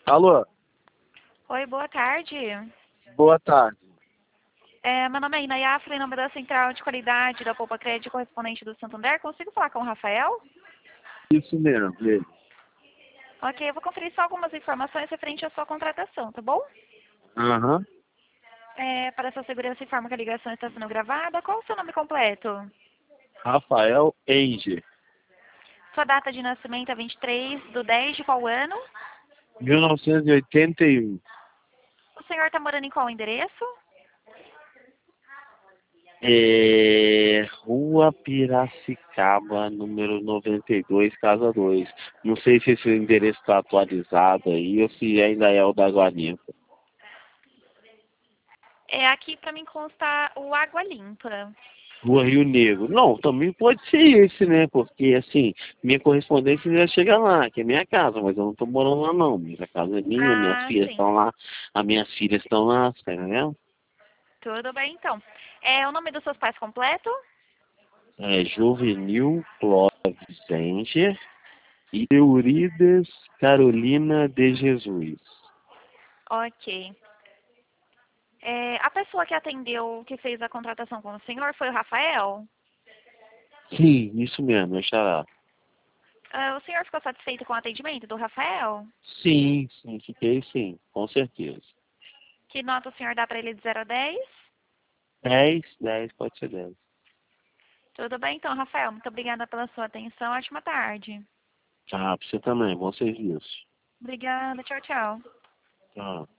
Alô, Oi, boa tarde. boa tarde. Meu nome é Inayafra, em nome da Central de Qualidade da Poupa Crédito, correspondente do Santander. Consigo falar com o Rafael? Isso mesmo, ele. Ok, eu vou conferir só algumas informações referente à sua contratação, tá bom? Aham. Para sua segurança, informa que a ligação está sendo gravada. Qual o seu nome completo? Rafael Enger, Sua data de nascimento é 23/10 de qual ano? 1981. O senhor está morando em qual endereço? Rua Piracicaba, número 92, casa 2. Não sei se esse endereço está atualizado aí ou se ainda é o da Água Limpa. Aqui para mim consta o Água Limpa. Rua Rio Negro. Não, também pode ser esse, né? Porque, assim, minha correspondência já chega lá, que é minha casa, mas eu não tô morando lá, não. Minha casa é minha, minhas Ah, filhas sim. estão lá, as minhas filhas estão lá, tá entendendo? Tudo bem, então. O nome dos seus pais completo? Juvenil Clóvis Enger e Eurides Carolina de Jesus. Ok. A pessoa que atendeu, que fez a contratação com o senhor, foi o Rafael? Sim, isso mesmo, é xará. O senhor ficou satisfeito com o atendimento do Rafael? Sim, sim, fiquei sim, com certeza. Que nota o senhor dá para ele de 0 a 10? 10, pode ser 10. Tudo bem, então, Rafael. Muito obrigada pela sua atenção. Ótima tarde. Ah, pra você também, bom serviço. Obrigada. Tchau, tchau. Tchau.